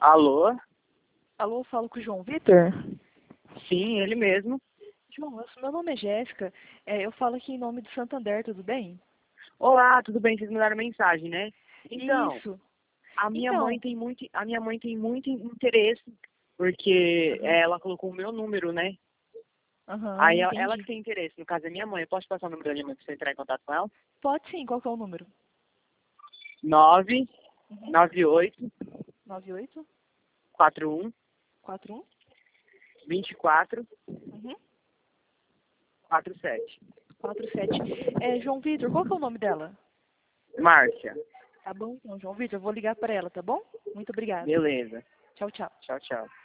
Alô? Alô, eu falo com o João Vitor? Sim, ele mesmo. João, meu nome é Jéssica. Eu falo aqui em nome do Santander, tudo bem? Olá, tudo bem? Vocês mandaram mensagem, né? Então, Isso. a minha mãe Então, tem muito interesse, porque ela colocou o meu número, né? aham, Aí ela que entendi. tem interesse, no caso é minha mãe. Eu posso passar o número da minha mãe pra você entrar em contato com ela? Pode sim, qual que é o número? 9 Uhum. 98 98 41 41 24 uhum. 47. 47. João Vitor, qual que é o nome dela? Márcia, Tá bom, então, João Vitor, eu vou ligar para ela, tá bom? Muito obrigada. beleza. Tchau, tchau. Tchau, tchau.